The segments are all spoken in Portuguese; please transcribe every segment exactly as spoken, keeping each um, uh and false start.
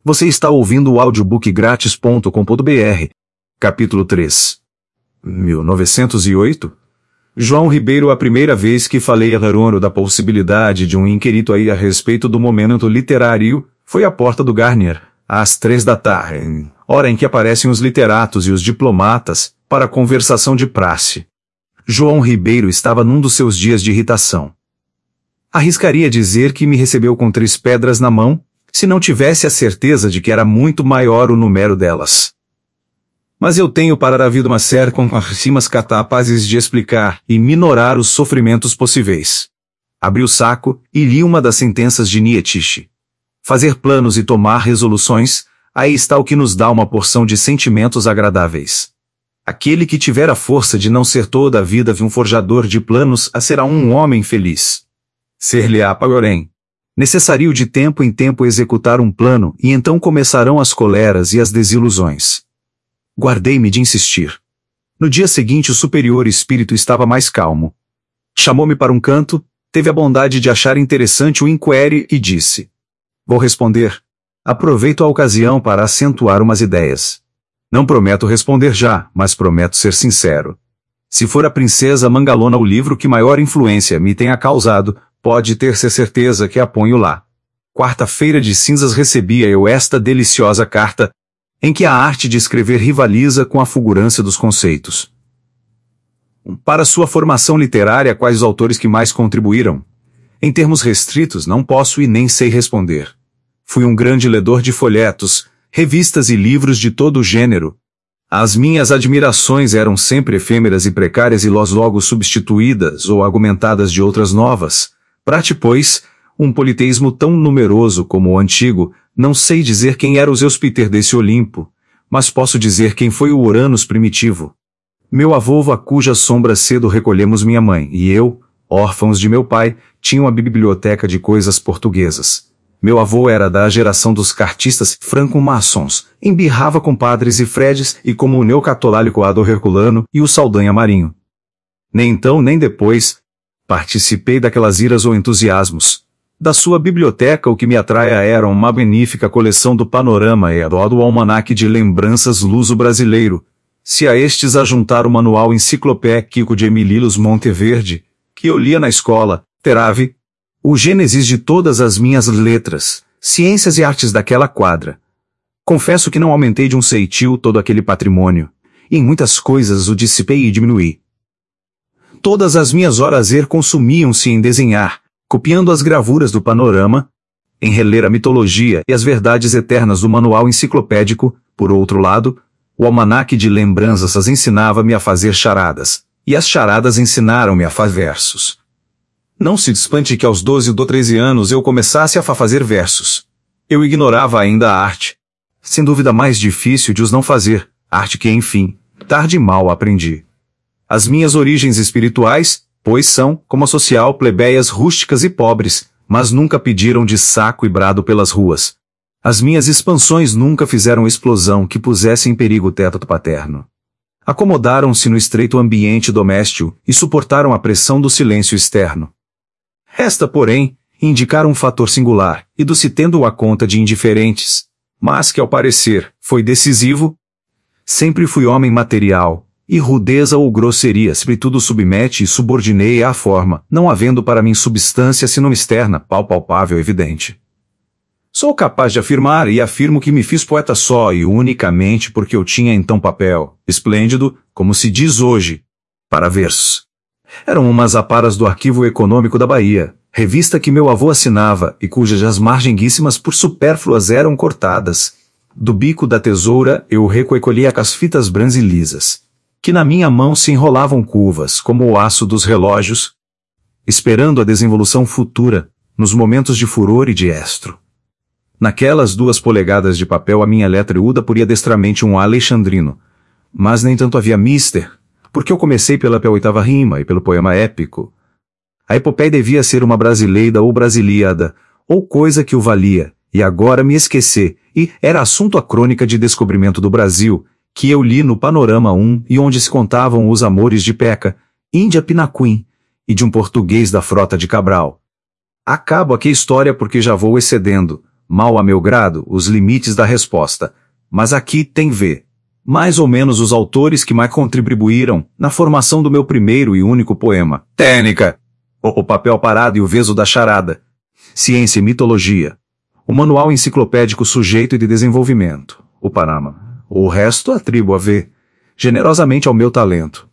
Você está ouvindo o audiobook grátis ponto com ponto br. Capítulo três. mil novecentos e oito? João Ribeiro. A primeira vez que falei a Larono da possibilidade de um inquérito aí a respeito do momento literário, foi à porta do Garnier, às três da tarde, hora em que aparecem os literatos e os diplomatas, para a conversação de praxe. João Ribeiro estava num dos seus dias de irritação. Arriscaria dizer que me recebeu com três pedras na mão, se não tivesse a certeza de que era muito maior o número delas. Mas eu tenho para a vida uma série com rimas capazes de explicar e minorar os sofrimentos possíveis. Abri o saco e li uma das sentenças de Nietzsche. Fazer planos e tomar resoluções, aí está o que nos dá uma porção de sentimentos agradáveis. Aquele que tiver a força de não ser toda a vida um forjador de planos, a será um homem feliz. Ser-lhe-á, porém, necessário de tempo em tempo executar um plano, e então começarão as coleras e as desilusões. Guardei-me de insistir. No dia seguinte o superior espírito estava mais calmo. Chamou-me para um canto, teve a bondade de achar interessante o inquérito e disse: "Vou responder. Aproveito a ocasião para acentuar umas ideias. Não prometo responder já, mas prometo ser sincero. Se for a princesa Mangalona o livro que maior influência me tenha causado, pode ter-se certeza que a ponho lá. Quarta-feira de cinzas recebia eu esta deliciosa carta, em que a arte de escrever rivaliza com a fulgurância dos conceitos. Para sua formação literária, quais os autores que mais contribuíram? Em termos restritos, não posso e nem sei responder. Fui um grande ledor de folhetos, revistas e livros de todo o gênero. As minhas admirações eram sempre efêmeras e precárias e logo substituídas ou argumentadas de outras novas. Prate, pois, um politeísmo tão numeroso como o antigo, não sei dizer quem era o Zeus-Piter desse Olimpo, mas posso dizer quem foi o Uranus primitivo. Meu avô, a cuja sombra cedo recolhemos minha mãe, e eu, órfãos de meu pai, tinha uma biblioteca de coisas portuguesas. Meu avô era da geração dos cartistas franco-maçons, embirrava com padres e fredes e como o neocatólico Adolfo Herculano e o Saldanha Marinho. Nem então nem depois participei daquelas iras ou entusiasmos. Da sua biblioteca o que me atraia era uma magnífica coleção do Panorama e do Almanaque de Lembranças Luso-Brasileiro. Se a estes ajuntar o manual enciclopédico de Emilius Monteverde, que eu lia na escola, terave o gênesis de todas as minhas letras, ciências e artes daquela quadra. Confesso que não aumentei de um ceitil todo aquele patrimônio, e em muitas coisas o dissipei e diminuí. Todas as minhas horas er consumiam-se em desenhar, copiando as gravuras do Panorama, em reler a mitologia e as verdades eternas do manual enciclopédico. Por outro lado, o almanaque de lembranças ensinava-me a fazer charadas, e as charadas ensinaram-me a fazer versos. Não se espante que aos doze ou treze anos eu começasse a fazer versos. Eu ignorava ainda a arte. Sem dúvida mais difícil de os não fazer, arte que, enfim, tarde e mal aprendi. As minhas origens espirituais, pois são, como a social, plebeias rústicas e pobres, mas nunca pediram de saco e brado pelas ruas. As minhas expansões nunca fizeram explosão que pusesse em perigo o teto paterno. Acomodaram-se no estreito ambiente doméstico e suportaram a pressão do silêncio externo. Resta, porém, indicar um fator singular, e do se tendo a conta de indiferentes, mas que, ao parecer, foi decisivo. Sempre fui homem material, e rudeza ou grosseria se tudo submete e subordinei à forma, não havendo para mim substância senão externa, pal palpável evidente. Sou capaz de afirmar e afirmo que me fiz poeta só e unicamente porque eu tinha então papel, esplêndido, como se diz hoje, para versos. Eram umas aparas do Arquivo Econômico da Bahia, revista que meu avô assinava e cujas margenguíssimas por supérfluas eram cortadas. Do bico da tesoura eu recolhia as fitas brancas e lisas, que na minha mão se enrolavam curvas como o aço dos relógios, esperando a desinvolução futura, nos momentos de furor e de estro. Naquelas duas polegadas de papel a minha letra miúda poria destramente um alexandrino, mas nem tanto havia mister, porque eu comecei pela oitava rima e pelo poema épico. A epopeia devia ser uma brasileida ou brasiliada, ou coisa que o valia, e agora me esquecer, e era assunto a crônica de descobrimento do Brasil, que eu li no Panorama um e onde se contavam os amores de Peca, Índia Pinaquim, e de um português da frota de Cabral. Acabo aqui a história porque já vou excedendo, mal a meu grado, os limites da resposta. Mas aqui tem V. Mais ou menos os autores que mais contribuíram na formação do meu primeiro e único poema. Técnica. O, o papel parado e o veso da charada. Ciência e mitologia. O manual enciclopédico sujeito e de desenvolvimento. O Parama. O resto atribuo a V. Generosamente ao meu talento.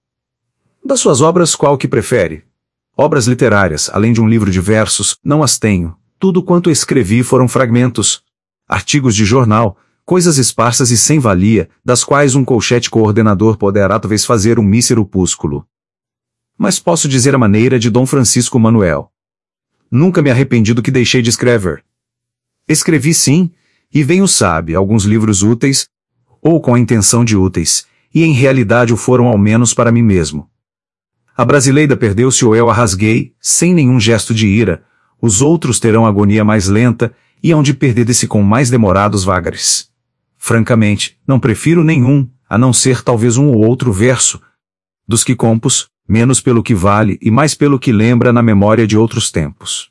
Das suas obras, qual que prefere? Obras literárias, além de um livro de versos, não as tenho. Tudo quanto escrevi foram fragmentos. Artigos de jornal, coisas esparsas e sem valia, das quais um colchete coordenador poderá talvez fazer um mísero opúsculo. Mas posso dizer a maneira de Dom Francisco Manuel. Nunca me arrependi do que deixei de escrever. Escrevi sim, e bem o sabe, alguns livros úteis, ou com a intenção de úteis, e em realidade o foram ao menos para mim mesmo. A brasileira perdeu-se ou eu a rasguei, sem nenhum gesto de ira, os outros terão agonia mais lenta, e hão de perder-se com mais demorados vagares. Francamente, não prefiro nenhum, a não ser talvez um ou outro verso, dos que compus, menos pelo que vale e mais pelo que lembra na memória de outros tempos.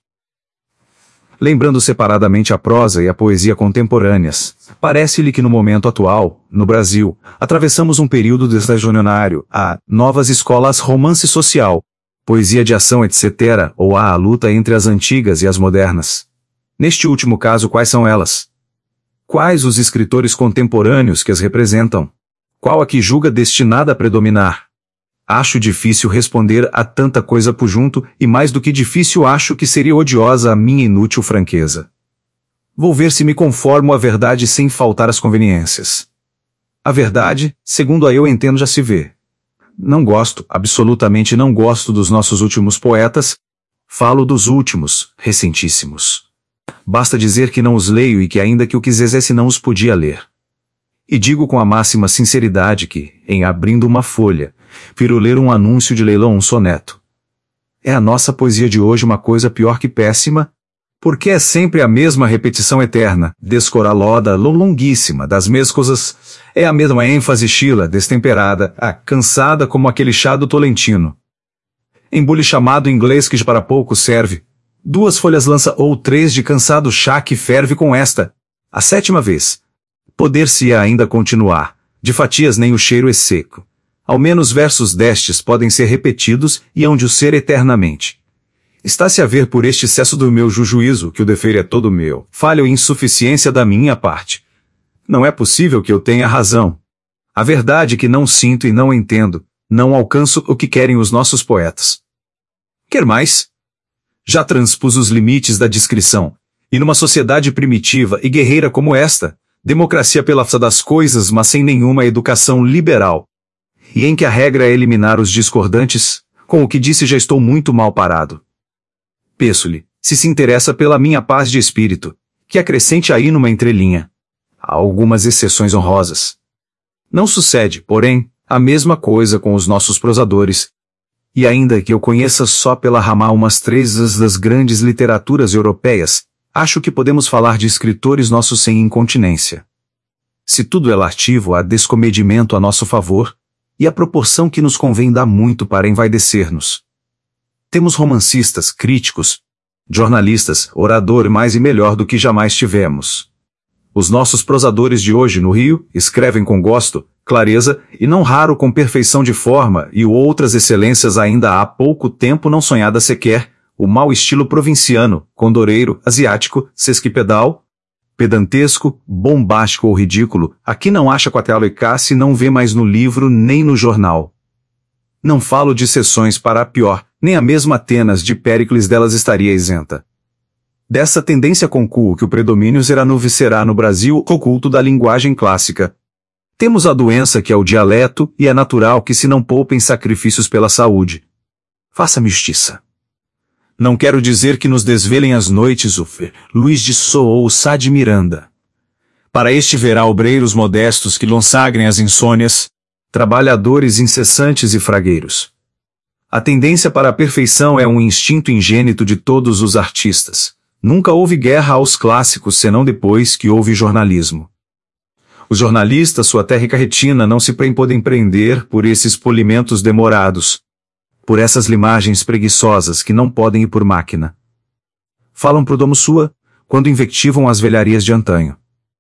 Lembrando separadamente a prosa e a poesia contemporâneas, parece-lhe que no momento atual, no Brasil, atravessamos um período desregionário, a novas escolas romance social, poesia de ação etcétera, ou há a luta entre as antigas e as modernas. Neste último caso, quais são elas? Quais os escritores contemporâneos que as representam? Qual a que julga destinada a predominar? Acho difícil responder a tanta coisa por junto, e mais do que difícil acho que seria odiosa a minha inútil franqueza. Vou ver se me conformo à verdade sem faltar às conveniências. A verdade, segundo a eu entendo, já se vê. Não gosto, absolutamente não gosto dos nossos últimos poetas. Falo dos últimos, recentíssimos. Basta dizer que não os leio e que ainda que o quisesse não os podia ler. E digo com a máxima sinceridade que, em abrindo uma folha, viro ler um anúncio de leilão, um soneto. É a nossa poesia de hoje uma coisa pior que péssima? Porque é sempre a mesma repetição eterna, descoraloda, longuíssima, das mesmas coisas. É a mesma ênfase chila, destemperada, ah, cansada como aquele chá do Tolentino. Embule chamado em inglês que para pouco serve. Duas folhas lança ou três de cansado chá que ferve com esta. A sétima vez. Poder-se-ia ainda continuar. De fatias nem o cheiro é seco. Ao menos versos destes podem ser repetidos e hão de o ser eternamente. Está-se a ver por este excesso do meu juízo que o defeito é todo meu, falha ou insuficiência da minha parte. Não é possível que eu tenha razão. A verdade é que não sinto e não entendo, não alcanço o que querem os nossos poetas. Quer mais? Já transpus os limites da discrição, e numa sociedade primitiva e guerreira como esta, democracia pela força das coisas, mas sem nenhuma educação liberal, e em que a regra é eliminar os discordantes, com o que disse já estou muito mal parado. Peço-lhe, se se interessa pela minha paz de espírito, que acrescente aí numa entrelinha. Há algumas exceções honrosas. Não sucede, porém, a mesma coisa com os nossos prosadores, e ainda que eu conheça só pela rama umas três das grandes literaturas europeias, acho que podemos falar de escritores nossos sem incontinência. Se tudo é lativo a descomedimento a nosso favor, e a proporção que nos convém dá muito para envaidecer-nos. Temos romancistas, críticos, jornalistas, orador mais e melhor do que jamais tivemos. Os nossos prosadores de hoje no Rio escrevem com gosto, clareza e não raro com perfeição de forma e outras excelências ainda há pouco tempo não sonhadas sequer, o mau estilo provinciano, condoreiro, asiático, sesquipedal, pedantesco, bombástico ou ridículo, aqui não acha quatelo e casse não vê mais no livro nem no jornal. Não falo de sessões para a pior, nem a mesma Atenas de Péricles delas estaria isenta. Dessa tendência concluo que o predomínio zeranuve será no Brasil o culto da linguagem clássica. Temos a doença que é o dialeto e é natural que se não poupem sacrifícios pela saúde. Faça-me justiça. Não quero dizer que nos desvelem as noites o Fer, Luiz de Sou ou o Sá de Miranda. Para este verá obreiros modestos que lonsagrem as insônias, trabalhadores incessantes e fragueiros. A tendência para a perfeição é um instinto ingênito de todos os artistas. Nunca houve guerra aos clássicos senão depois que houve jornalismo. Os jornalistas, sua térrica retina, não se podem prender por esses polimentos demorados, por essas limagens preguiçosas que não podem ir por máquina. Falam pro domo sua, quando invectivam as velharias de antanho.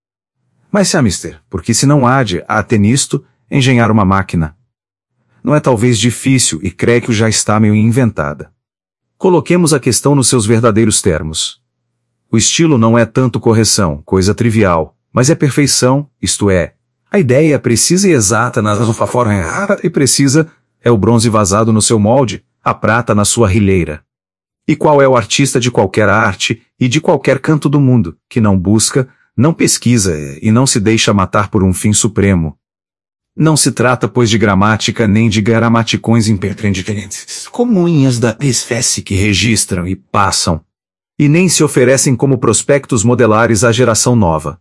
Mas se há mister, porque se não há de, até nisto, engenhar uma máquina. Não é talvez difícil e creio que já está meio inventada. Coloquemos a questão nos seus verdadeiros termos. O estilo não é tanto correção, coisa trivial, mas é perfeição, isto é, a ideia precisa e exata na sua forma errada e precisa, é o bronze vazado no seu molde, a prata na sua rilheira. E qual é o artista de qualquer arte e de qualquer canto do mundo, que não busca, não pesquisa e não se deixa matar por um fim supremo? Não se trata, pois, de gramática nem de gramaticões impertinentes, comunhas da espécie que registram e passam, e nem se oferecem como prospectos modelares à geração nova.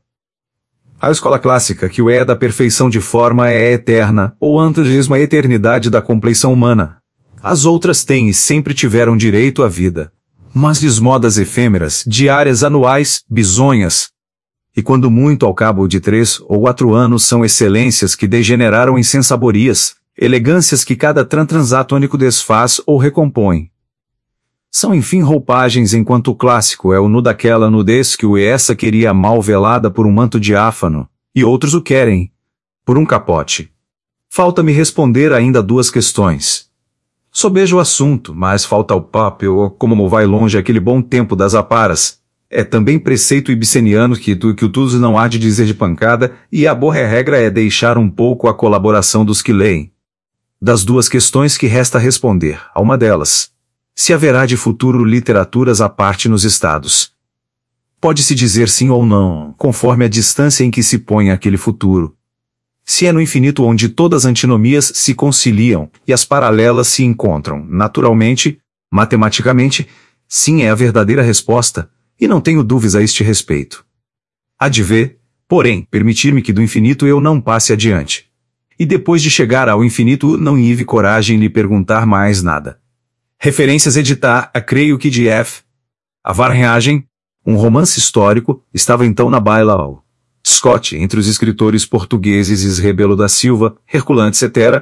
A escola clássica, que o é da perfeição de forma é eterna, ou antes mesmo a eternidade da compleição humana. As outras têm e sempre tiveram direito à vida, mas de modas efêmeras, diárias, anuais, bisonhas. E quando muito ao cabo de três ou quatro anos são excelências que degeneraram em sensaborias, elegâncias que cada tran transatônico desfaz ou recompõe. São enfim roupagens, enquanto o clássico é o nu daquela nudez que o essa queria mal velada por um manto diáfano, e outros o querem por um capote. Falta-me responder ainda duas questões. Sobejo o assunto, mas falta o papel, como vai longe aquele bom tempo das aparas. É também preceito ibiceniano que tu que o tudo não há de dizer de pancada, e a boa regra é deixar um pouco a colaboração dos que leem. Das duas questões que resta responder, a uma delas, se haverá de futuro literaturas à parte nos estados. Pode-se dizer sim ou não, conforme a distância em que se põe aquele futuro. Se é no infinito onde todas as antinomias se conciliam e as paralelas se encontram, naturalmente, matematicamente, sim é a verdadeira resposta, e não tenho dúvidas a este respeito. Há de ver, porém, permitir-me que do infinito eu não passe adiante. E depois de chegar ao infinito não tive coragem de lhe perguntar mais nada. Referências editar a creio que de F. A Varnhagen, um romance histórico, estava então na baila ao Scott entre os escritores portugueses Rebelo da Silva, Herculano etcétera,